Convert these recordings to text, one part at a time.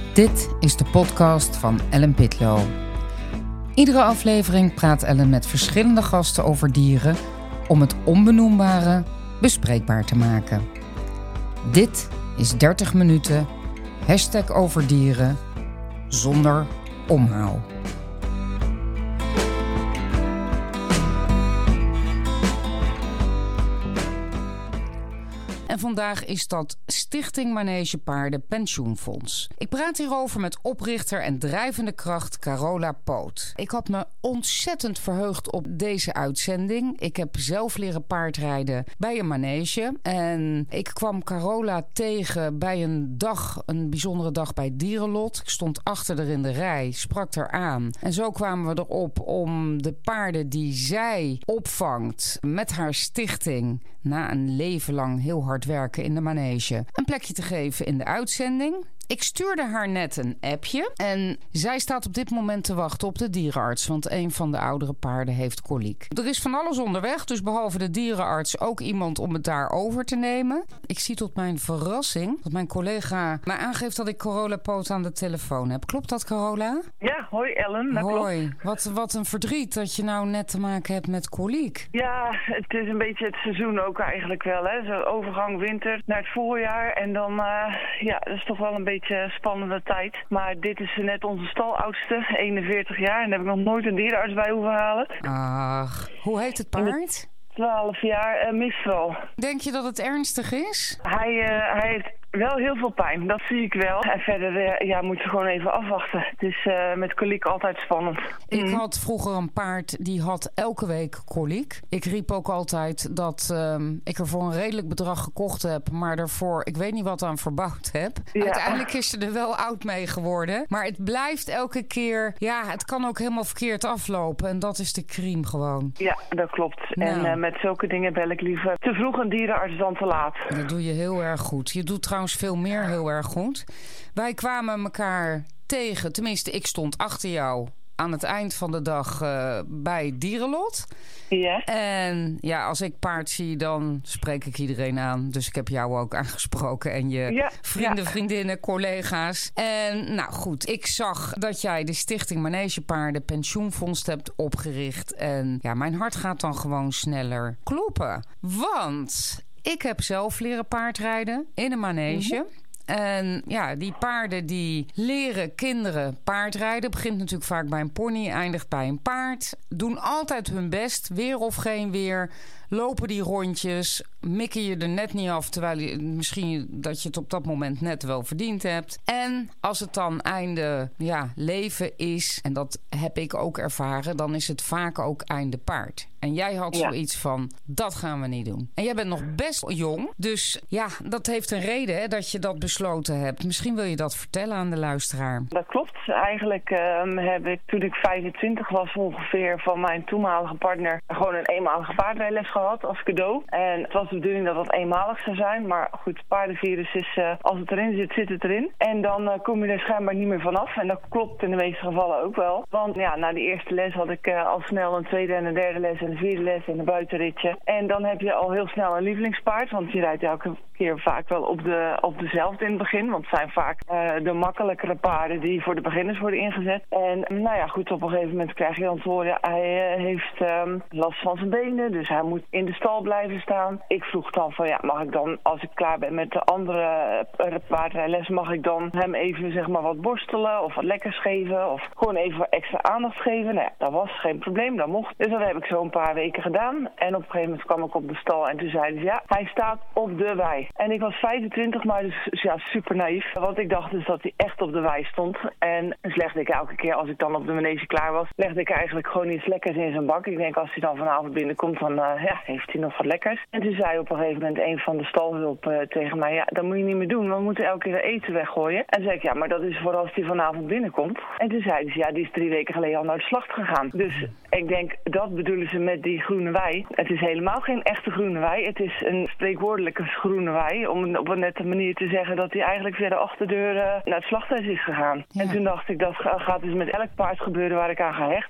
Dit is de podcast van Ellen Pitlow. Iedere aflevering praat Ellen met verschillende gasten over dieren om het onbenoembare bespreekbaar te maken. Dit is 30 minuten #over dieren zonder omhaal. En vandaag is dat Stichting Manege Paarden Pensioenfonds. Ik praat hierover met oprichter en drijvende kracht Carola Poot. Ik had me ontzettend verheugd op deze uitzending. Ik heb zelf leren paardrijden bij een manege. En ik kwam Carola tegen bij een bijzondere dag bij Dierenlot. Ik stond achter haar in de rij, sprak haar aan. En zo kwamen we erop om de paarden die zij opvangt met haar stichting na een leven lang heel hard werken in de manege een plekje te geven in de uitzending. Ik stuurde haar net een appje en zij staat op dit moment te wachten op de dierenarts, want een van de oudere paarden heeft koliek. Er is van alles onderweg, dus behalve de dierenarts ook iemand om het daar over te nemen. Ik zie tot mijn verrassing dat mijn collega mij aangeeft dat ik Carola Poot aan de telefoon heb. Klopt dat, Carola? Ja, hoi Ellen, dat hoi. klopt. Wat een verdriet dat je nou net te maken hebt met koliek. Ja, het is een beetje het seizoen ook eigenlijk wel, hè. Zo'n overgang winter naar het voorjaar en dan, dat is toch wel een beetje spannende tijd. Maar dit is net onze staloudste, 41 jaar. En daar heb ik nog nooit een dierenarts bij hoeven halen. Ach, hoe heet het paard? 12 jaar, Mistral. Denk je dat het ernstig is? Hij heeft wel heel veel pijn, dat zie ik wel. En verder moeten we gewoon even afwachten. Het is met koliek altijd spannend. Ik had vroeger een paard die had elke week koliek. Ik riep ook altijd dat ik er voor een redelijk bedrag gekocht heb, maar daarvoor ik weet niet wat aan verbouwd heb. Ja. Uiteindelijk is ze er wel oud mee geworden. Maar het blijft elke keer, het kan ook helemaal verkeerd aflopen. En dat is de crime gewoon. Ja, dat klopt. Nou. En met zulke dingen bel ik liever te vroeg een dierenarts dan te laat. Dat doe je heel erg goed. Je doet trouwens veel meer heel erg goed. Wij kwamen elkaar tegen, tenminste ik stond achter jou aan het eind van de dag bij Dierenlot. Ja. En als ik paard zie, dan spreek ik iedereen aan. Dus ik heb jou ook aangesproken en je vrienden, vriendinnen, collega's. En nou goed, ik zag dat jij de Stichting Manege Paarden Pensioenfonds hebt opgericht. En mijn hart gaat dan gewoon sneller kloppen. Want ik heb zelf leren paardrijden in een manege. Mm-hmm. En die paarden die leren kinderen paardrijden. Begint natuurlijk vaak bij een pony, eindigt bij een paard. Doen altijd hun best, weer of geen weer. Lopen die rondjes, mikken je er net niet af, terwijl je misschien dat je het op dat moment net wel verdiend hebt. En als het dan einde leven is, en dat heb ik ook ervaren, dan is het vaak ook einde paard. En jij had zoiets van, dat gaan we niet doen. En jij bent nog best jong, dus dat heeft een reden hè, dat je dat besloten hebt. Misschien wil je dat vertellen aan de luisteraar. Dat klopt. Eigenlijk heb ik toen ik 25 was ongeveer van mijn toenmalige partner gewoon een eenmalige paardrijles gehad als cadeau. En het was de bedoeling dat dat eenmalig zou zijn. Maar goed, paardenvirus is, als het erin zit, zit het erin. En dan kom je er schijnbaar niet meer vanaf. En dat klopt in de meeste gevallen ook wel. Want na die eerste les had ik al snel een tweede en een derde les en een vierde les en een buitenritje. En dan heb je al heel snel een lievelingspaard. Want je rijdt elke keer vaak wel op dezelfde in het begin. Want het zijn vaak de makkelijkere paarden die voor de beginners worden ingezet. En goed, op een gegeven moment krijg je dan te horen, hij heeft last van zijn benen. Dus hij moet in de stal blijven staan. Ik vroeg dan van mag ik dan, als ik klaar ben met de andere paardrijles, mag ik dan hem even wat borstelen of wat lekkers geven of gewoon even extra aandacht geven. Dat was geen probleem, dat mocht. Dus dat heb ik zo een paar weken gedaan. En op een gegeven moment kwam ik op de stal en toen zeiden ze hij staat op de wei. En ik was 25, maar dus super naïef. Want ik dacht dus dat hij echt op de wei stond. En dus legde ik elke keer als ik dan op de manege klaar was, legde ik eigenlijk gewoon iets lekkers in zijn bak. Ik denk als hij dan vanavond binnenkomt, dan heeft hij nog wat lekkers. En toen zei op een gegeven moment een van de stalhulp tegen mij, dat moet je niet meer doen. We moeten elke keer eten weggooien. En toen zei ik, maar dat is voor als hij vanavond binnenkomt. En toen zeiden ze, die is 3 weken geleden al naar de slacht gegaan. Dus ik denk, dat bedoelen ze met die groene wei. Het is helemaal geen echte groene wei. Het is een spreekwoordelijke groene wei. Om op een nette manier te zeggen dat hij eigenlijk via de achterdeur naar het slachthuis is gegaan. Ja. En toen dacht ik, dat gaat dus met elk paard gebeuren waar ik aan ga hechten.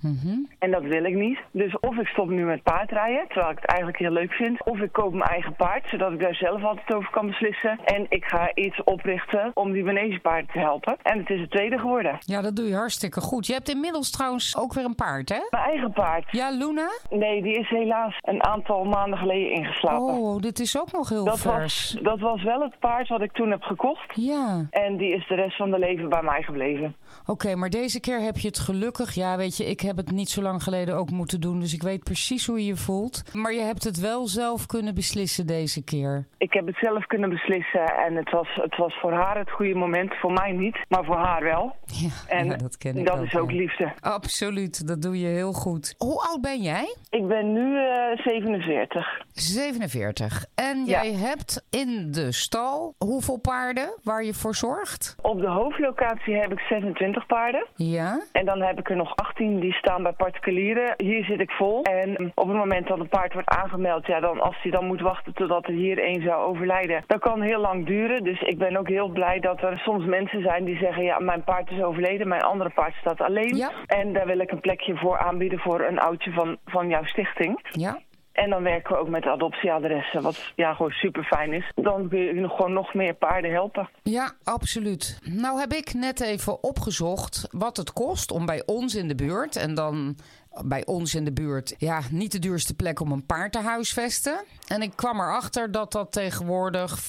En dat wil ik niet. Dus of ik stop nu met paardrijden, terwijl ik het eigenlijk heel leuk vind. Of ik koop mijn eigen paard, zodat ik daar zelf altijd over kan beslissen. En ik ga iets oprichten om die manegepaarden te helpen. En het is het tweede geworden. Ja, dat doe je hartstikke goed. Je hebt inmiddels trouwens ook weer een paard, hè? Mijn eigen paard. Ja, Luna? Nee, die is helaas een aantal maanden geleden ingeslapen. Oh, dit is ook nog heel vers. Dat was wel het paard wat ik toen heb gekocht. Ja. En die is de rest van de leven bij mij gebleven. Oké, maar deze keer heb je het gelukkig. Ja, weet je, ik heb het niet zo lang geleden ook moeten doen. Dus ik weet precies hoe je je voelt. Maar je hebt het wel zelf kunnen beslissen deze keer. Ik heb het zelf kunnen beslissen. En het was voor haar het goede moment. Voor mij niet, maar voor haar wel. Ja, en dat ken ik dat is ook liefde. Absoluut, dat doe je heel goed. Hoe oud ben jij? Ik ben nu 47. 47. En jij hebt in de stal hoeveel paarden waar je voor zorgt? Op de hoofdlocatie heb ik 26 paarden. Ja. En dan heb ik er nog 18 die staan bij particulieren. Hier zit ik vol. En op het moment dat een paard wordt aangemeld, ja, dan als hij dan moet wachten totdat er hier één zou overlijden, dat kan heel lang duren. Dus ik ben ook heel blij dat er soms mensen zijn die zeggen, ja, mijn paard is overleden, mijn andere paard staat alleen. Ja. En daar wil ik een plekje voor aanbieden voor een oudje van jouw stichting. Ja. En dan werken we ook met adoptieadressen, wat gewoon super fijn is. Dan kun je gewoon nog meer paarden helpen. Ja, absoluut. Nou heb ik net even opgezocht wat het kost om bij ons in de buurt, en dan bij ons in de buurt, ja, niet de duurste plek om een paard te huisvesten. En ik kwam erachter dat dat tegenwoordig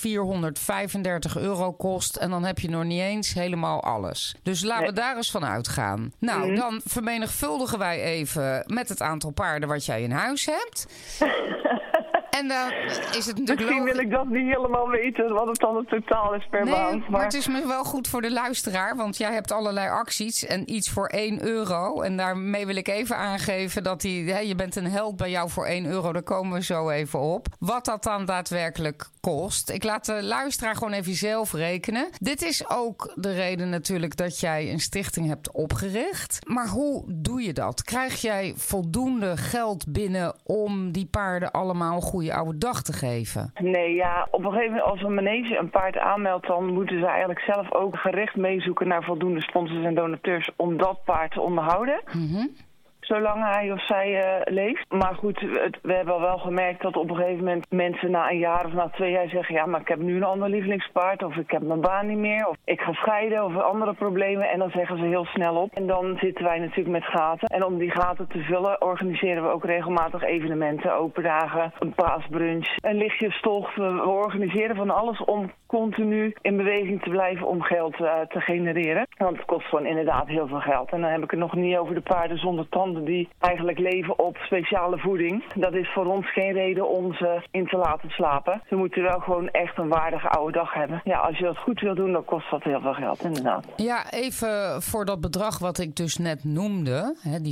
€435 kost. En dan heb je nog niet eens helemaal alles. Dus laten we daar eens van uitgaan. Nou, dan vermenigvuldigen wij even met het aantal paarden wat jij in huis hebt. En dan is het natuurlijk Misschien wil ik dat niet helemaal weten, wat het dan het totaal is per maand. Maar het is me wel goed voor de luisteraar, want jij hebt allerlei acties en iets voor €1. En daarmee wil ik even aangeven dat je bent een held bij jou voor €1. Daar komen we zo even op. Wat dat dan daadwerkelijk kost. Ik laat de luisteraar gewoon even zelf rekenen. Dit is ook de reden natuurlijk dat jij een stichting hebt opgericht. Maar hoe doe je dat? Krijg jij voldoende geld binnen om die paarden allemaal een goede oude dag te geven? Nee, ja, op een gegeven moment als een manege een paard aanmeldt, dan moeten ze eigenlijk zelf ook gericht meezoeken naar voldoende sponsors en donateurs om dat paard te onderhouden. Zolang hij of zij leeft. Maar goed, we hebben al wel gemerkt dat op een gegeven moment mensen na een jaar of na 2 jaar zeggen, ja, maar ik heb nu een ander lievelingspaard, of ik heb mijn baan niet meer, of ik ga scheiden, of andere problemen. En dan zeggen ze heel snel op. En dan zitten wij natuurlijk met gaten. En om die gaten te vullen organiseren we ook regelmatig evenementen, open dagen, een paasbrunch, een lichtjestocht. We organiseren van alles om continu in beweging te blijven om geld te genereren. Want het kost gewoon inderdaad heel veel geld. En dan heb ik het nog niet over de paarden zonder tanden die eigenlijk leven op speciale voeding. Dat is voor ons geen reden om ze in te laten slapen. Ze moeten wel gewoon echt een waardige oude dag hebben. Ja, als je dat goed wil doen, dan kost dat heel veel geld, inderdaad. Ja, even voor dat bedrag wat ik dus net noemde, die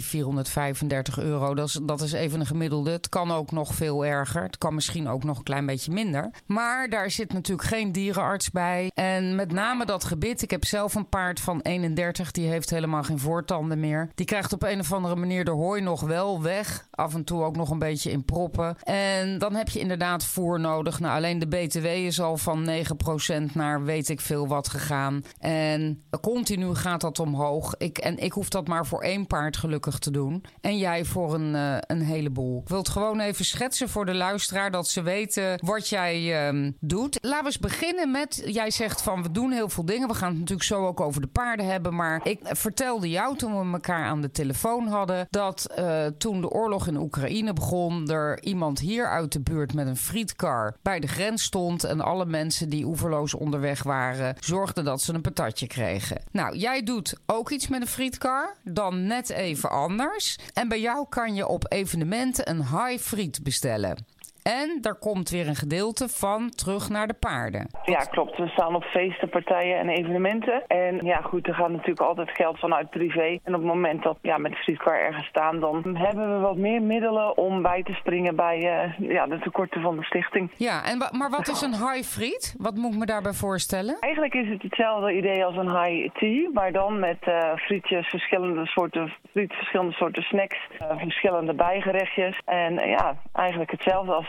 €435, dat is even een gemiddelde. Het kan ook nog veel erger. Het kan misschien ook nog een klein beetje minder. Maar daar zit natuurlijk geen dierenarts bij. En met name dat gebit. Ik heb zelf een paard van 31, die heeft helemaal geen voortanden meer. Die krijgt op een of andere manier de hooi nog wel weg. Af en toe ook nog een beetje in proppen. En dan heb je inderdaad voer nodig. Nou, alleen de BTW is al van 9% naar weet ik veel wat gegaan. En continu gaat dat omhoog. Ik hoef dat maar voor 1 paard gelukkig te doen. En jij voor een heleboel. Ik wil het gewoon even schetsen voor de luisteraar, dat ze weten wat jij doet. Laten we eens beginnen met, jij zegt van we doen heel veel dingen. We gaan het natuurlijk zo ook over de paarden hebben. Maar ik vertelde jou toen we elkaar aan de telefoon hadden, dat toen de oorlog in Oekraïne begon, er iemand hier uit de buurt met een frietkar bij de grens stond en alle mensen die oeverloos onderweg waren zorgden dat ze een patatje kregen. Nou, jij doet ook iets met een frietkar, dan net even anders. En bij jou kan je op evenementen een high friet bestellen. En daar komt weer een gedeelte van terug naar de paarden. Ja, klopt. We staan op feesten, partijen en evenementen. En ja, goed, er gaat natuurlijk altijd geld vanuit privé. En op het moment dat met de frietkar ergens staan, dan hebben we wat meer middelen om bij te springen bij de tekorten van de stichting. Ja, maar wat is een high friet? Wat moet ik me daarbij voorstellen? Eigenlijk is het hetzelfde idee als een high tea, maar dan met frietjes, verschillende soorten snacks, verschillende bijgerechtjes. En ja, eigenlijk hetzelfde als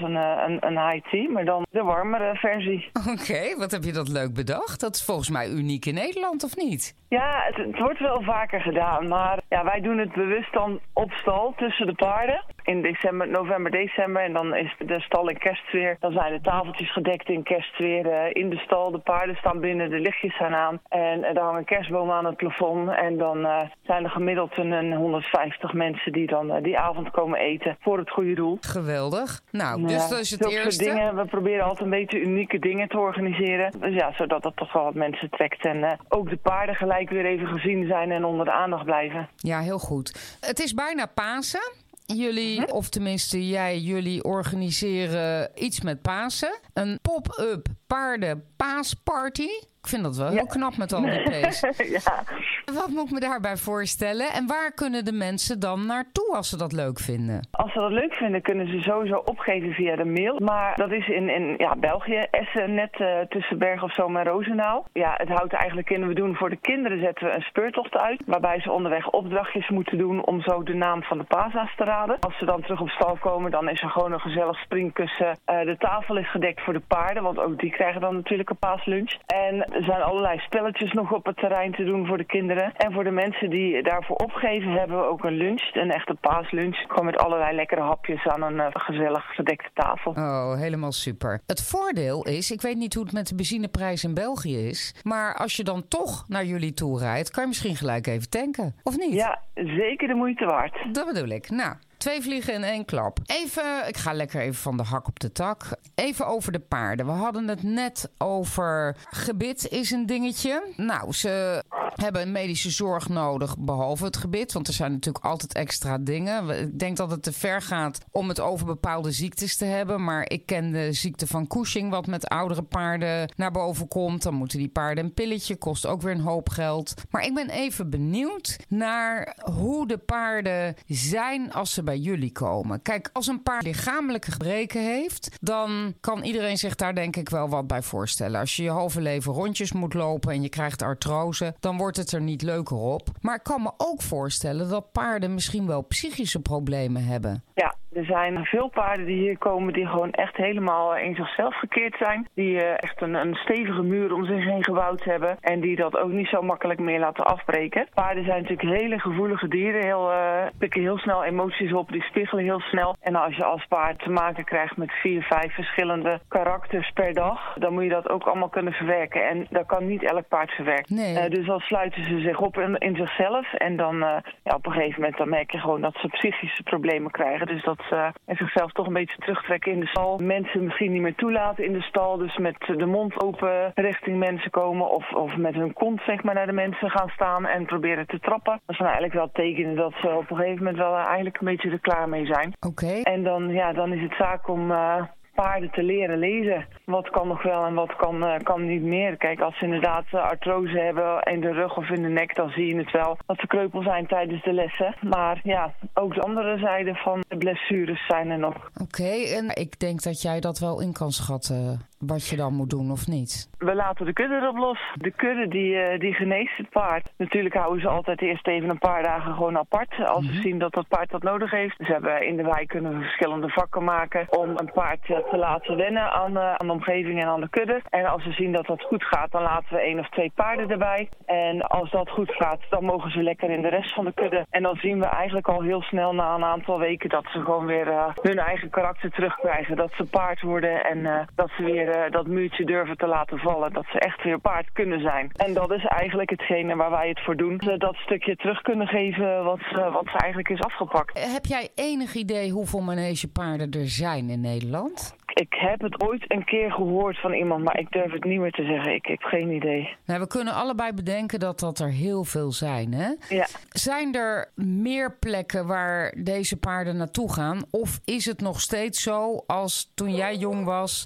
een high tea, maar dan de warmere versie. Oké, wat heb je dat leuk bedacht? Dat is volgens mij uniek in Nederland, of niet? Ja, het wordt wel vaker gedaan, maar ja, wij doen het bewust dan op stal tussen de paarden. In november, december en dan is de stal in kerstsfeer. Dan zijn de tafeltjes gedekt in kerstsfeer in de stal. De paarden staan binnen, de lichtjes zijn aan en er hangen kerstbomen aan het plafond. En dan zijn er gemiddeld een 150 mensen die dan die avond komen eten voor het goede doel. Geweldig. Nou, dus dat is het eerste. Dingen. We proberen altijd een beetje unieke dingen te organiseren. Dus ja, zodat dat toch wel wat mensen trekt. En ook de paarden gelijk weer even gezien zijn en onder de aandacht blijven. Ja, heel goed. Het is bijna Pasen. Jullie, of tenminste jullie organiseren iets met Pasen. Een pop-up paarden paasparty. Ik vind dat wel heel knap met al die P's. Ja. Wat moet ik me daarbij voorstellen? En waar kunnen de mensen dan naartoe als ze dat leuk vinden? Als ze dat leuk vinden, kunnen ze sowieso opgeven via de mail. Maar dat is in België, Essen, net tussen Berg op Zoom en Roosendaal. Ja, het houdt eigenlijk in, we doen voor de kinderen zetten we een speurtocht uit. Waarbij ze onderweg opdrachtjes moeten doen om zo de naam van de paashaas te raden. Als ze dan terug op stal komen, dan is er gewoon een gezellig springkussen. De tafel is gedekt voor de paarden, want ook die krijgen dan natuurlijk een paaslunch. En er zijn allerlei spelletjes nog op het terrein te doen voor de kinderen. En voor de mensen die daarvoor opgeven hebben we ook een lunch, een echte paaslunch. Gewoon met allerlei lekkere hapjes aan een gezellig gedekte tafel. Oh, helemaal super. Het voordeel is, ik weet niet hoe het met de benzineprijs in België is, maar als je dan toch naar jullie toe rijdt, kan je misschien gelijk even tanken, of niet? Ja, zeker de moeite waard. Dat bedoel ik. Nou, 2 vliegen in 1 klap. Ik ga lekker even van de hak op de tak. Even over de paarden. We hadden het net over gebit is een dingetje. Nou, ze hebben een medische zorg nodig behalve het gebit. Want er zijn natuurlijk altijd extra dingen. Ik denk dat het te ver gaat om het over bepaalde ziektes te hebben. Maar ik ken de ziekte van Cushing, wat met oudere paarden naar boven komt. Dan moeten die paarden een pilletje. Kost ook weer een hoop geld. Maar ik ben even benieuwd naar hoe de paarden zijn als ze bij jullie komen. Kijk, als een paard lichamelijke gebreken heeft, dan kan iedereen zich daar denk ik wel wat bij voorstellen. Als je je halve leven rondjes moet lopen en je krijgt artrose, dan wordt het er niet leuker op. Maar ik kan me ook voorstellen dat paarden misschien wel psychische problemen hebben. Ja, er zijn veel paarden die hier komen die gewoon echt helemaal in zichzelf gekeerd zijn. Die echt een stevige muur om zich heen gebouwd hebben. En die dat ook niet zo makkelijk meer laten afbreken. Paarden zijn natuurlijk hele gevoelige dieren. Pikken heel snel emoties op. Die spiegelen heel snel. En als je als paard te maken krijgt met 4, 5 verschillende karakters per dag, dan moet je dat ook allemaal kunnen verwerken. En dat kan niet elk paard verwerken. Nee. Dus dan sluiten ze zich op in zichzelf. En dan op een gegeven moment dan merk je gewoon dat ze psychische problemen krijgen. Dus dat ze zichzelf toch een beetje terugtrekken in de stal. Mensen misschien niet meer toelaten in de stal. Dus met de mond open richting mensen komen. Of met hun kont zeg maar naar de mensen gaan staan en proberen te trappen. Dat zijn eigenlijk wel tekenen dat ze op een gegeven moment wel eigenlijk een beetje er klaar mee zijn. Oké. En dan is het zaak om paarden te leren lezen. Wat kan nog wel en wat kan niet meer. Kijk, als ze inderdaad artrose hebben in de rug of in de nek, dan zie je het wel dat ze kreupel zijn tijdens de lessen. Maar ja, ook de andere zijde van de blessures zijn er nog. Oké, en ik denk dat jij dat wel in kan schatten, wat je dan moet doen of niet. We laten de kudde erop los. De kudde die geneest het paard. Natuurlijk houden ze altijd eerst even een paar dagen gewoon apart. Als ze zien dat dat paard dat nodig heeft. Dus in de wei kunnen we verschillende vakken maken om een paard te laten wennen aan de omgeving en aan de kudde. En als we zien dat dat goed gaat, dan laten we 1 of 2 paarden erbij. En als dat goed gaat, dan mogen ze lekker in de rest van de kudde. En dan zien we eigenlijk al heel snel na een aantal weken dat ze gewoon weer hun eigen karakter terugkrijgen. Dat ze paard worden en dat ze weer dat muurtje durven te laten vallen. Dat ze echt weer paard kunnen zijn. En dat is eigenlijk hetgene waar wij het voor doen. Dat stukje terug kunnen geven wat ze eigenlijk is afgepakt. Heb jij enig idee hoeveel manegepaarden er zijn in Nederland? Ik heb het ooit een keer gehoord van iemand, maar ik durf het niet meer te zeggen. Ik heb geen idee. Nou, we kunnen allebei bedenken dat er heel veel zijn, hè? Ja. Zijn er meer plekken waar deze paarden naartoe gaan? Of is het nog steeds zo als toen jij jong was,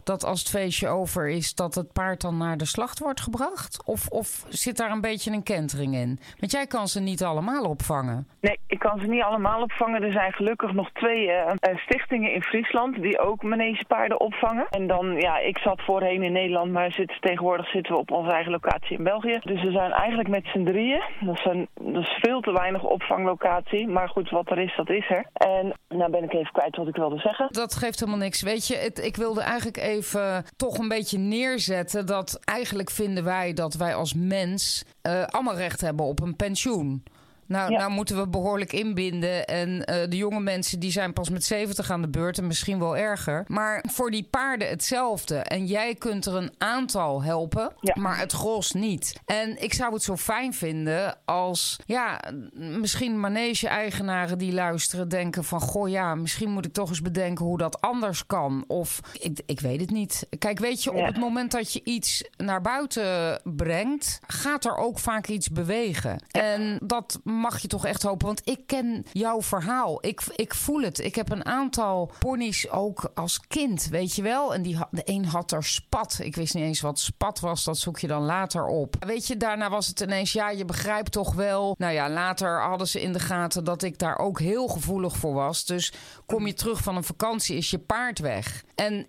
dat als het feestje over is, dat het paard dan naar de slacht wordt gebracht? Of zit daar een beetje een kentering in? Want jij kan ze niet allemaal opvangen. Nee, ik kan ze niet allemaal opvangen. Er zijn gelukkig nog 2 stichtingen in Friesland die ook manegepaarden opvangen. En dan, ik zat voorheen in Nederland, maar tegenwoordig zitten we op onze eigen locatie in België. Dus we zijn eigenlijk met z'n 3. Dat is veel te weinig opvanglocatie. Maar goed, wat er is, dat is er. En nou ben ik even kwijt wat ik wilde zeggen. Dat geeft helemaal niks. Weet je, ik wilde eigenlijk even toch een beetje neerzetten dat eigenlijk vinden wij dat wij als mens allemaal recht hebben op een pensioen. Nou moeten we behoorlijk inbinden. En de jonge mensen die zijn pas met 70 aan de beurt en misschien wel erger. Maar voor die paarden hetzelfde. En jij kunt er een aantal helpen, maar het gros niet. En ik zou het zo fijn vinden als misschien manege-eigenaren die luisteren denken van misschien moet ik toch eens bedenken hoe dat anders kan. Of ik weet het niet. Kijk, weet je, op het moment dat je iets naar buiten brengt, gaat er ook vaak iets bewegen. En dat mag je toch echt hopen, want ik ken jouw verhaal. Ik voel het. Ik heb een aantal ponies ook als kind, weet je wel. En de een had er spat. Ik wist niet eens wat spat was. Dat zoek je dan later op. Weet je, daarna was het ineens, je begrijpt toch wel. Nou ja, later hadden ze in de gaten dat ik daar ook heel gevoelig voor was. Dus kom je terug van een vakantie, is je paard weg. En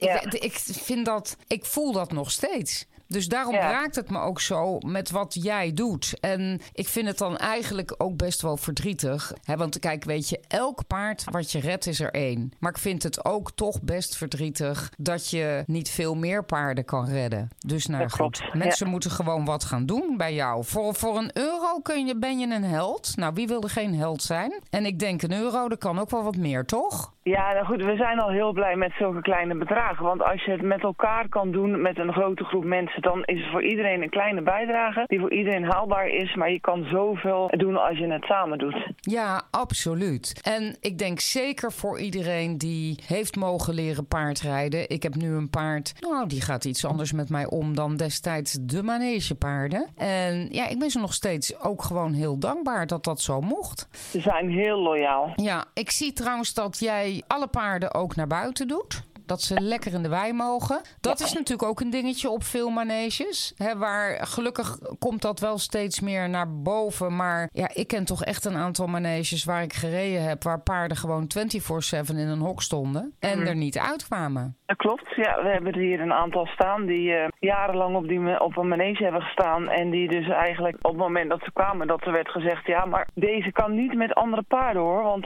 ik voel dat nog steeds. Dus daarom raakt het me ook zo met wat jij doet. En ik vind het dan eigenlijk ook best wel verdrietig. Want kijk, weet je, elk paard wat je redt is er 1. Maar ik vind het ook toch best verdrietig dat je niet veel meer paarden kan redden. Dus goed, mensen moeten gewoon wat gaan doen bij jou. Voor €1 ben je een held. Nou, wie wil er geen held zijn? En ik denk €1, dat kan ook wel wat meer, toch? Ja, nou goed, we zijn al heel blij met zulke kleine bedragen. Want als je het met elkaar kan doen met een grote groep mensen, dan is het voor iedereen een kleine bijdrage die voor iedereen haalbaar is. Maar je kan zoveel doen als je het samen doet. Ja, absoluut. En ik denk zeker voor iedereen die heeft mogen leren paardrijden. Ik heb nu een paard, die gaat iets anders met mij om dan destijds de manegepaarden. En ik ben ze nog steeds ook gewoon heel dankbaar dat dat zo mocht. Ze zijn heel loyaal. Ja, ik zie trouwens dat jij alle paarden ook naar buiten doet. Dat ze lekker in de wei mogen. Dat is natuurlijk ook een dingetje op veel maneges. Waar gelukkig komt dat wel steeds meer naar boven. Maar ik ken toch echt een aantal maneges waar ik gereden heb, waar paarden gewoon 24/7 in een hok stonden en er niet uitkwamen. Dat klopt. Ja, we hebben er hier een aantal staan die jarenlang op een manege hebben gestaan. En die dus eigenlijk op het moment dat ze kwamen, dat er werd gezegd, maar deze kan niet met andere paarden hoor. Want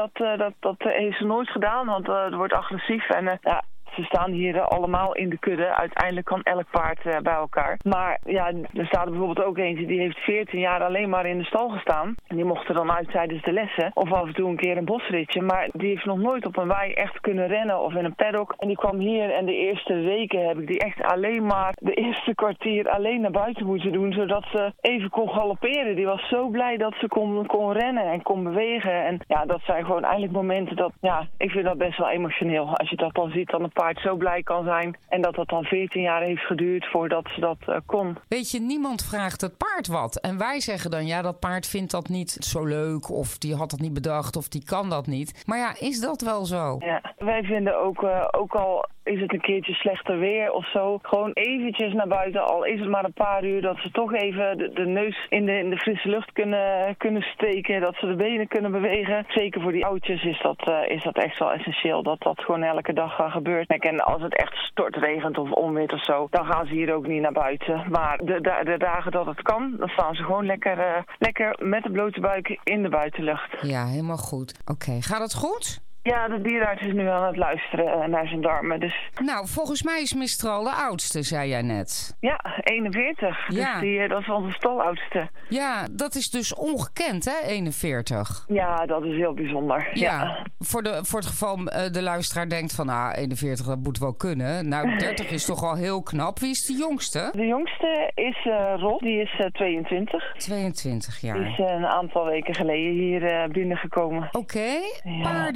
dat heeft ze nooit gedaan, want het wordt agressief. En ze staan hier allemaal in de kudde. Uiteindelijk kan elk paard bij elkaar. Maar er staat er bijvoorbeeld ook eentje die heeft 14 jaar alleen maar in de stal gestaan. En die mocht er dan uit tijdens de lessen. Of af en toe een keer een bosritje. Maar die heeft nog nooit op een wei echt kunnen rennen of in een paddock. En die kwam hier en de eerste weken heb ik die echt alleen maar de eerste kwartier alleen naar buiten moeten doen. Zodat ze even kon galopperen. Die was zo blij dat ze kon rennen en kon bewegen. En dat zijn gewoon eigenlijk momenten dat, ik vind dat best wel emotioneel. Als je dat dan ziet, dan een paard zo blij kan zijn. En dat dan 14 jaar heeft geduurd voordat ze dat kon. Weet je, niemand vraagt het paard wat. En wij zeggen dan, dat paard vindt dat niet zo leuk. Of die had dat niet bedacht. Of die kan dat niet. Maar is dat wel zo? Ja, wij vinden ook al is het een keertje slechter weer of zo. Gewoon eventjes naar buiten, al is het maar een paar uur, dat ze toch even de neus in de frisse lucht kunnen steken. Dat ze de benen kunnen bewegen. Zeker voor die oudjes is dat echt wel essentieel. Dat gewoon elke dag gebeurt. En als het echt stortregent of onweert of zo, dan gaan ze hier ook niet naar buiten. Maar de dagen dat het kan, dan staan ze gewoon lekker met de blote buik in de buitenlucht. Ja, helemaal goed. Oké, gaat het goed? Ja, de dierenarts is nu aan het luisteren naar zijn darmen. Dus. Nou, volgens mij is Mistral de oudste, zei jij net. Ja, 41. Ja. Dus dat is onze staloudste. Ja, dat is dus ongekend, hè, 41? Ja, dat is heel bijzonder. Ja. Voor het geval de luisteraar denkt van, 41, dat moet wel kunnen. Nou, 30 is toch al heel knap. Wie is de jongste? De jongste is Rob, die is 22. 22 jaar. Die is een aantal weken geleden hier binnengekomen. Oké. Paarden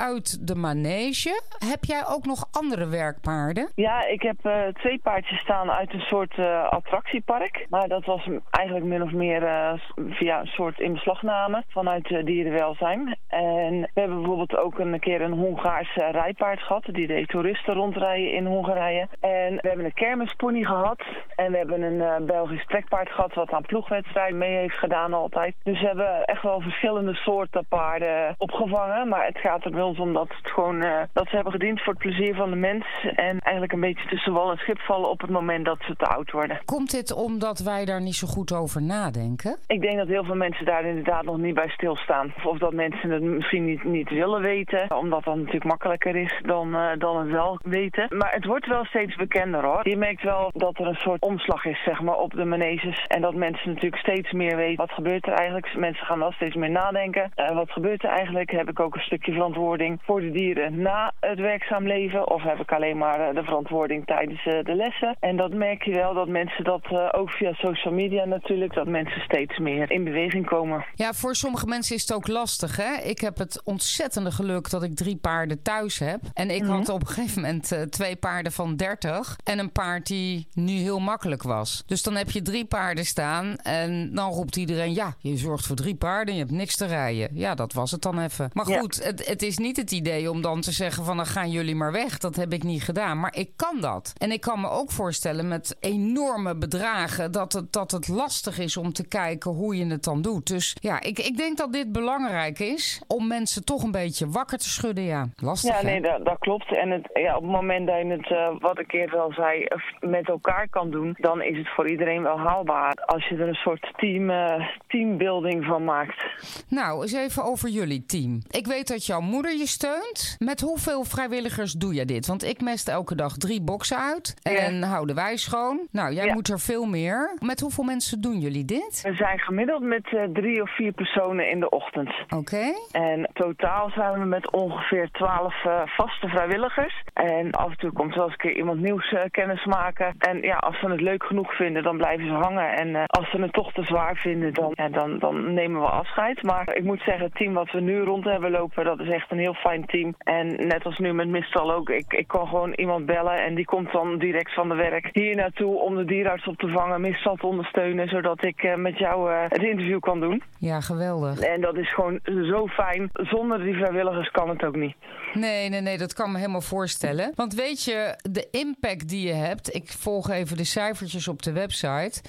uit de manege. Heb jij ook nog andere werkpaarden? Ja, ik heb 2 paardjes staan uit een soort attractiepark. Maar dat was eigenlijk min of meer via een soort inbeslagname vanuit dierenwelzijn. En we hebben bijvoorbeeld ook een keer een Hongaars rijpaard gehad. Die deed toeristen rondrijden in Hongarije. En we hebben een kermispony gehad. En we hebben een Belgisch trekpaard gehad wat aan ploegwedstrijden mee heeft gedaan altijd. Dus we hebben echt wel verschillende soorten paarden opgevangen. Maar het gaat er bij ons om dat het gewoon dat ze hebben gediend voor het plezier van de mens. En eigenlijk een beetje tussen wal en schip vallen op het moment dat ze te oud worden. Komt dit omdat wij daar niet zo goed over nadenken? Ik denk dat heel veel mensen daar inderdaad nog niet bij stilstaan. Of dat mensen het misschien niet willen weten. Omdat dat natuurlijk makkelijker is dan het wel weten. Maar het wordt wel steeds bekender hoor. Je merkt wel dat er een soort omslag is zeg maar op de maneges. En dat mensen natuurlijk steeds meer weten wat gebeurt er eigenlijk. Mensen gaan wel steeds meer nadenken. Wat gebeurt er eigenlijk? Heb ik ook een stukje verantwoording voor de dieren na het werkzaam leven? Of heb ik alleen maar de verantwoording tijdens de lessen? En dat merk je wel dat mensen dat ook via social media natuurlijk, dat mensen steeds meer in beweging komen. Ja, voor sommige mensen is het ook lastig hè. Ik heb het ontzettende geluk dat ik 3 paarden thuis heb. En ik had op een gegeven moment 2 paarden van 30 en een paard die nu heel makkelijk was. Dus dan heb je 3 paarden staan en dan roept iedereen, ja, je zorgt voor 3 paarden en je hebt niks te rijden. Ja, dat was het dan even. Maar goed, het is niet het idee om dan te zeggen van dan gaan jullie maar weg. Dat heb ik niet gedaan. Maar ik kan dat. En ik kan me ook voorstellen met enorme bedragen dat het lastig is om te kijken hoe je het dan doet. Dus ja, ik denk dat dit belangrijk is om mensen toch een beetje wakker te schudden. Ja, lastig. Ja, nee, dat klopt. En op het moment dat je het, wat ik eerder al zei, met elkaar kan doen, dan is het voor iedereen wel haalbaar. Als je er een soort teambuilding van maakt. Nou, eens even over jullie team. Ik weet dat jouw moeder je steunt. Met hoeveel vrijwilligers doe je dit? Want ik mest elke dag 3 boksen uit. En houden wij schoon. Nou, jij moet er veel meer. Met hoeveel mensen doen jullie dit? We zijn gemiddeld met 3 of 4 personen in de ochtend. Oké. En totaal zijn we met ongeveer 12 vaste vrijwilligers. En af en toe komt wel eens een keer iemand nieuws kennis maken. En ja, als ze het leuk genoeg vinden, dan blijven ze hangen. En als ze het toch te zwaar vinden, dan nemen we afscheid. Maar ik moet zeggen, het team wat we nu rond hebben lopen, dat is echt een heel fijn team. En net als nu met Mistral ook, ik kan gewoon iemand bellen en die komt dan direct van de werk hier naartoe om de dierarts op te vangen, Mistral te ondersteunen, zodat ik met jou het interview kan doen. Ja, geweldig. En dat is gewoon zo fijn. Zonder die vrijwilligers kan het ook niet. Nee, dat kan me helemaal voorstellen. Want weet je, de impact die je hebt, ik volg even de cijfertjes op de website.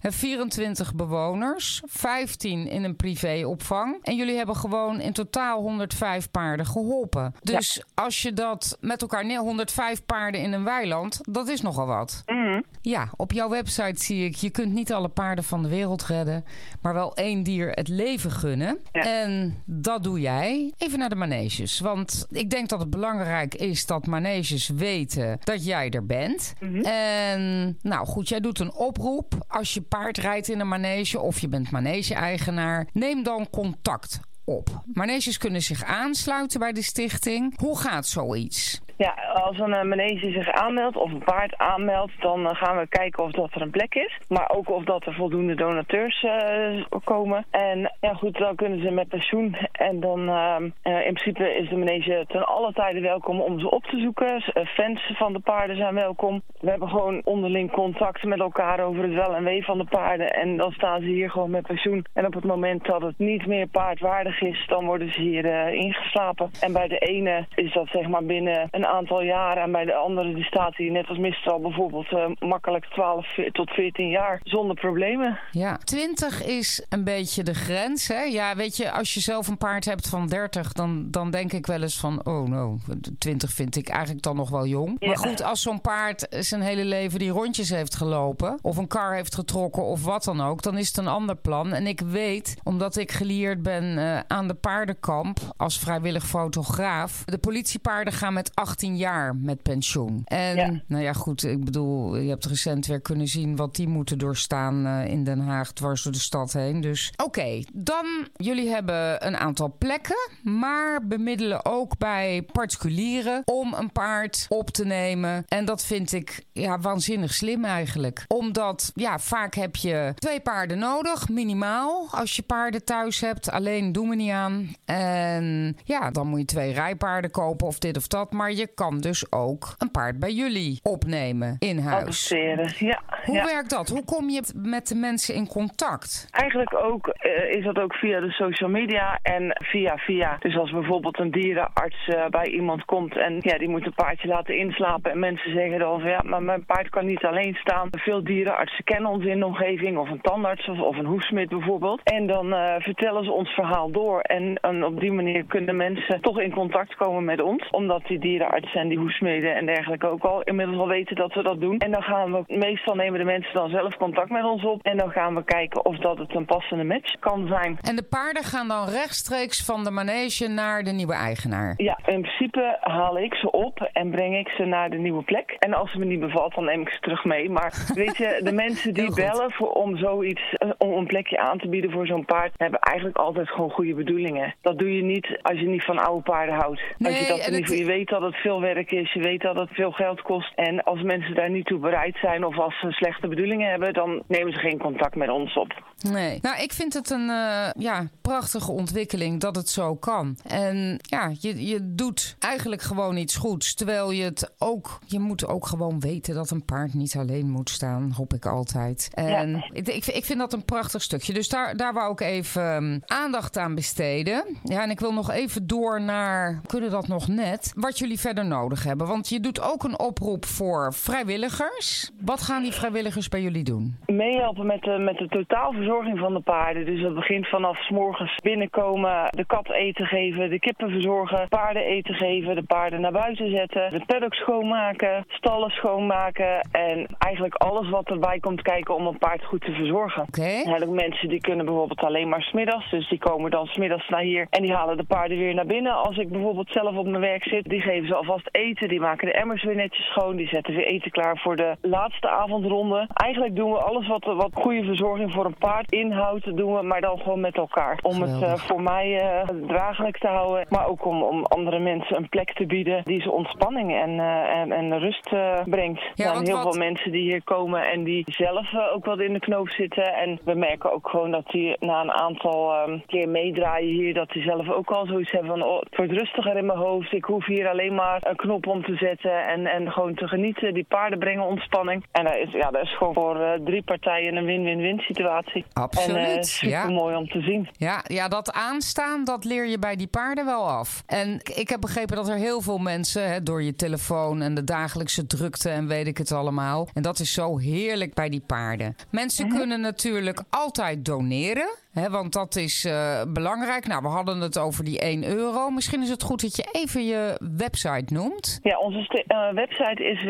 24 bewoners, 15 in een privéopvang. En jullie hebben gewoon in totaal 105 paarden geholpen. Dus als je dat met elkaar 105 paarden in een weiland, dat is nogal wat. Mm-hmm. Ja, op jouw website zie ik, je kunt niet alle paarden van de wereld redden, maar wel 1 dier het leven gunnen. Ja. En dat doe jij. Even naar de maneges. Want ik denk dat het belangrijk is dat maneges weten dat jij er bent. Mm-hmm. En nou goed, jij doet een oproep. Als je paard rijdt in een manege of je bent manege-eigenaar, neem dan contact op. Maneges kunnen zich aansluiten bij de stichting. Hoe gaat zoiets? Ja, als een manege zich aanmeldt of een paard aanmeldt, dan gaan we kijken of dat er een plek is. Maar ook of dat er voldoende donateurs komen. En ja goed, dan kunnen ze met pensioen. En dan in principe is de manege ten alle tijde welkom om ze op te zoeken. Fans van de paarden zijn welkom. We hebben gewoon onderling contact met elkaar over het wel en wee van de paarden. En dan staan ze hier gewoon met pensioen. En op het moment dat het niet meer paardwaardig is, dan worden ze hier ingeslapen. En bij de ene is dat zeg maar binnen een aantal jaren. En bij de andere die staat hier net als Mistral bijvoorbeeld makkelijk 12 tot 14 jaar zonder problemen. Ja, 20 is een beetje de grens. Hè? Ja, weet je, als je zelf een paard hebt van 30, dan denk ik wel eens van, oh no, 20 vind ik eigenlijk dan nog wel jong. Ja. Maar goed, als zo'n paard zijn hele leven die rondjes heeft gelopen of een kar heeft getrokken of wat dan ook, dan is het een ander plan. En ik weet, omdat ik gelieerd ben aan de paardenkamp als vrijwillig fotograaf, de politiepaarden gaan met 18 jaar met pensioen. En nou ja, goed, ik bedoel, je hebt recent weer kunnen zien wat die moeten doorstaan in Den Haag dwars door de stad heen. Dus oké, dan jullie hebben een aantal aantal plekken, maar bemiddelen ook bij particulieren om een paard op te nemen. En dat vind ik waanzinnig slim eigenlijk. Omdat vaak heb je 2 paarden nodig, minimaal, als je paarden thuis hebt. Alleen doen we niet aan. En dan moet je 2 rijpaarden kopen of dit of dat. Maar je kan dus ook een paard bij jullie opnemen in huis. Hoe werkt dat? Hoe kom je met de mensen in contact? Eigenlijk ook is dat ook via de social media en via. Dus als bijvoorbeeld een dierenarts bij iemand komt en die moet een paardje laten inslapen en mensen zeggen dan van maar mijn paard kan niet alleen staan. Veel dierenartsen kennen ons in de omgeving of een tandarts of een hoefsmid bijvoorbeeld. En dan vertellen ze ons verhaal door en op die manier kunnen mensen toch in contact komen met ons. Omdat die dierenartsen en die hoefsmeden en dergelijke ook al inmiddels al weten dat we dat doen. En dan gaan we, meestal nemen de mensen dan zelf contact met ons op en dan gaan we kijken of dat het een passende match kan zijn. En de paarden gaan dan rechtstreeks van de manege naar de nieuwe eigenaar? Ja, in principe haal ik ze op en breng ik ze naar de nieuwe plek. En als het me niet bevalt, dan neem ik ze terug mee. Maar weet je, de mensen die bellen om zoiets, om een plekje aan te bieden voor zo'n paard, hebben eigenlijk altijd gewoon goede bedoelingen. Dat doe je niet als je niet van oude paarden houdt. Je weet dat het veel werk is, je weet dat het veel geld kost. En als mensen daar niet toe bereid zijn of als ze slechte bedoelingen hebben, dan nemen ze geen contact met ons op. Nee. Nou, ik vind het een prachtige ontwikkeling dat het zo kan. En je doet eigenlijk gewoon iets goeds. Terwijl je moet ook gewoon weten dat een paard niet alleen moet staan, hoop ik altijd. En ik vind dat een prachtig stukje. Dus daar wou ik even aandacht aan besteden. Ja, en ik wil nog even door naar, kunnen dat nog net, wat jullie verder nodig hebben. Want je doet ook een oproep voor vrijwilligers. Wat gaan die vrijwilligers bij jullie doen? Meehelpen met de totaalverzorging van de paarden. Dus dat begint vanaf 's morgens binnenkomen, de kat eten geven, de kippen verzorgen, paarden eten geven, de paarden naar buiten zetten, de paddock schoonmaken, stallen schoonmaken en eigenlijk alles wat erbij komt kijken om een paard goed te verzorgen. Okay. Er zijn ook mensen die kunnen bijvoorbeeld alleen maar 's middags, dus die komen dan 's middags naar hier en die halen de paarden weer naar binnen. Als ik bijvoorbeeld zelf op mijn werk zit, die geven ze alvast eten, die maken de emmers weer netjes schoon, die zetten weer eten klaar voor de laatste avondronde. Eigenlijk doen we alles wat goede verzorging voor een paard inhoudt, doen we, maar dan gewoon met elkaar. Om het voor mij draaglijk te houden, maar ook om andere mensen een plek te bieden die ze ontspanning en rust brengt. Er zijn heel veel mensen die hier komen en die zelf ook wat in de knoop zitten. En we merken ook gewoon dat die na een aantal keer meedraaien hier, dat die zelf ook al zoiets hebben van het wordt rustiger in mijn hoofd. Ik hoef hier alleen maar een knop om te zetten en gewoon te genieten. Die paarden brengen ontspanning. En dat is gewoon voor 3 partijen een win-win-win situatie. Absoluut. En super mooi om te zien. Ja, dat aanstaan, dat leer je bij die paarden wel af. En ik heb begrepen dat er heel veel mensen, door je telefoon en de dagelijkse drukte en weet ik het allemaal. En dat is zo heerlijk bij die paarden. Mensen kunnen natuurlijk altijd doneren. Want dat is belangrijk. Nou, we hadden het over die €1. Misschien is het goed dat je even je website noemt. Ja, onze website is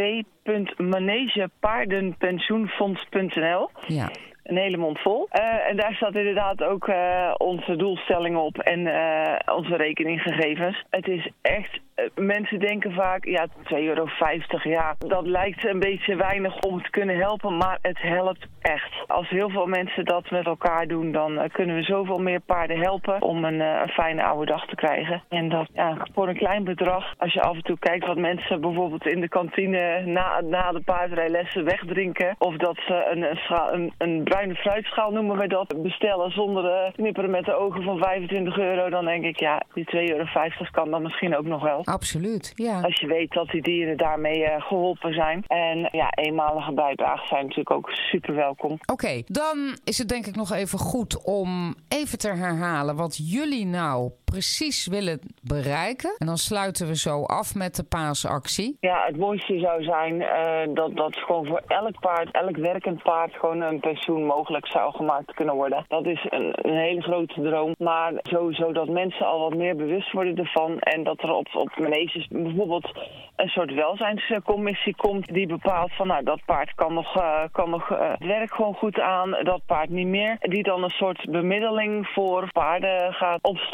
www.manegepaardenpensioenfonds.nl. Ja. Een hele mond vol. En daar staat inderdaad ook onze doelstellingen op en onze rekeninggegevens. Het is echt, mensen denken vaak, €2,50, dat lijkt een beetje weinig om te kunnen helpen, maar het helpt echt. Als heel veel mensen dat met elkaar doen, dan kunnen we zoveel meer paarden helpen om een fijne oude dag te krijgen. En dat voor een klein bedrag, als je af en toe kijkt wat mensen bijvoorbeeld in de kantine na de paardrijlessen wegdrinken, of dat ze een bruine fruitschaal noemen we dat, bestellen zonder knipperen met de ogen van €25, dan denk ik, die €2,50 kan dan misschien ook nog wel. Absoluut, ja. Als je weet dat die dieren daarmee geholpen zijn. En eenmalige bijdragen zijn natuurlijk ook super welkom. Oké, dan is het denk ik nog even goed om even te herhalen wat jullie nou precies willen bereiken. En dan sluiten we zo af met de paasactie. Ja, het mooiste zou zijn dat gewoon voor elk paard, elk werkend paard, gewoon een pensioen mogelijk zou gemaakt kunnen worden. Dat is een hele grote droom. Maar sowieso dat mensen al wat meer bewust worden ervan. En dat er op maneges bijvoorbeeld een soort welzijnscommissie komt die bepaalt van dat paard kan nog het werk gewoon goed aan, dat paard niet meer. Die dan een soort bemiddeling voor paarden gaat opstarten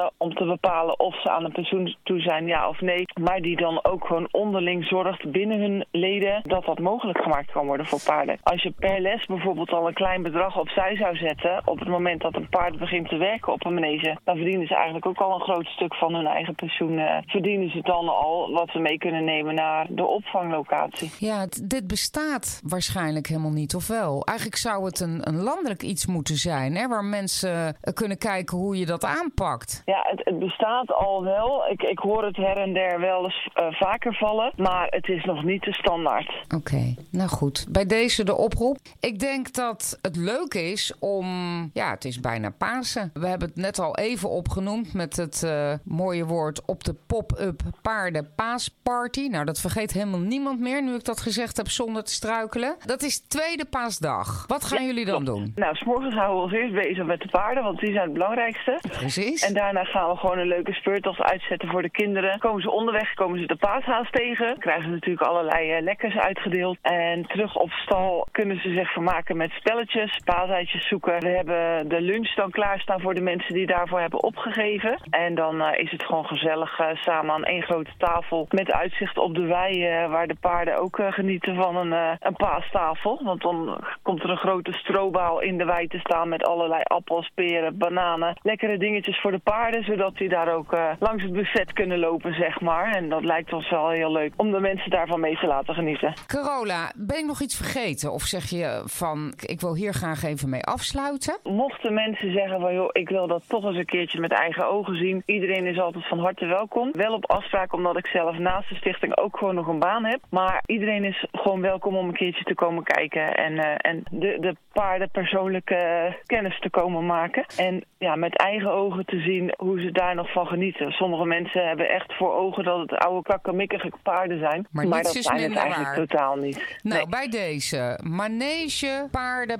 om te bepalen of ze aan een pensioen toe zijn, ja of nee. Maar die dan ook gewoon onderling zorgt binnen hun leden dat mogelijk gemaakt kan worden voor paarden. Als je per les bijvoorbeeld al een klein bedrag opzij zou zetten, op het moment dat een paard begint te werken op een manege, dan verdienen ze eigenlijk ook al een groot stuk van hun eigen pensioen. Verdienen ze dan al wat ze mee kunnen nemen naar de opvanglocatie. Ja, dit bestaat waarschijnlijk helemaal niet, of wel? Eigenlijk zou het een landelijk iets moeten zijn, hè, waar mensen kunnen kijken hoe je dat aanpakt. Ja, het bestaat al wel. Ik hoor het her en der wel eens vaker vallen, maar het is nog niet de standaard. Oké, nou goed. Bij deze de oproep. Ik denk dat het leuk is om... Ja, het is bijna Pasen. We hebben het net al even opgenoemd met het mooie woord op de pop-up paarden paasparty. Nou, dat vergeet helemaal niemand meer, nu ik dat gezegd heb zonder te struikelen. Dat is tweede paasdag. Wat gaan jullie dan doen? Nou, 's morgens houden we ons eerst bezig met de paarden, want die zijn het belangrijkste. Precies. En daarna gaan we gewoon een leuke speurtocht uitzetten voor de kinderen. Komen ze onderweg, komen ze de paashaas tegen. Krijgen ze natuurlijk allerlei lekkers uitgedeeld. En terug op stal kunnen ze zich vermaken met spelletjes, paaseitjes zoeken. We hebben de lunch dan klaarstaan voor de mensen die daarvoor hebben opgegeven. En dan is het gewoon gezellig samen aan één grote tafel met uitzicht op de wei, waar de paarden ook genieten van een paastafel. Want dan komt er een grote strobaal in de wei te staan met allerlei appels, peren, bananen. Lekkere dingetjes voor de paarden, zodat die daar ook langs het buffet kunnen lopen, zeg maar. En dat lijkt ons wel heel leuk om de mensen daarvan mee te laten genieten. Carola, ben ik nog iets vergeten? Of zeg je van, ik wil hier graag even mee afsluiten? Mochten mensen zeggen van, joh, ik wil dat toch eens een keertje met eigen ogen zien. Iedereen is altijd van harte welkom. Wel op afspraak, omdat ik zelf naast de stichting ook gewoon nog een baan heb. Maar iedereen is gewoon welkom om een keertje te komen kijken. En de paarden persoonlijke kennis te komen maken. En ja, met eigen ogen te zien hoe ze daar nog van genieten. Sommige mensen hebben echt voor ogen dat het oude kakkemikkige paarden zijn. Maar dat zijn het eigenlijk totaal niet. Nou, bij deze manege, paarden,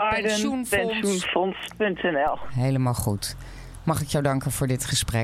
pensioenfonds.nl. Helemaal goed. Mag ik jou danken voor dit gesprek?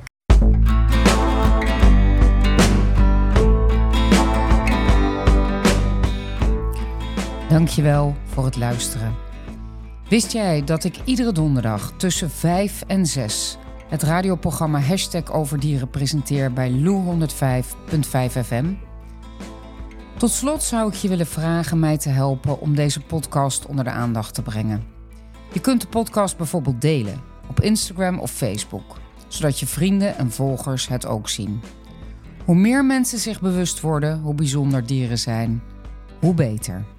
Dankjewel voor het luisteren. Wist jij dat ik iedere donderdag tussen 5 en 6... het radioprogramma #Overdieren presenteer bij Lou 105.5 FM? Tot slot zou ik je willen vragen mij te helpen om deze podcast onder de aandacht te brengen. Je kunt de podcast bijvoorbeeld delen op Instagram of Facebook, zodat je vrienden en volgers het ook zien. Hoe meer mensen zich bewust worden hoe bijzonder dieren zijn, hoe beter.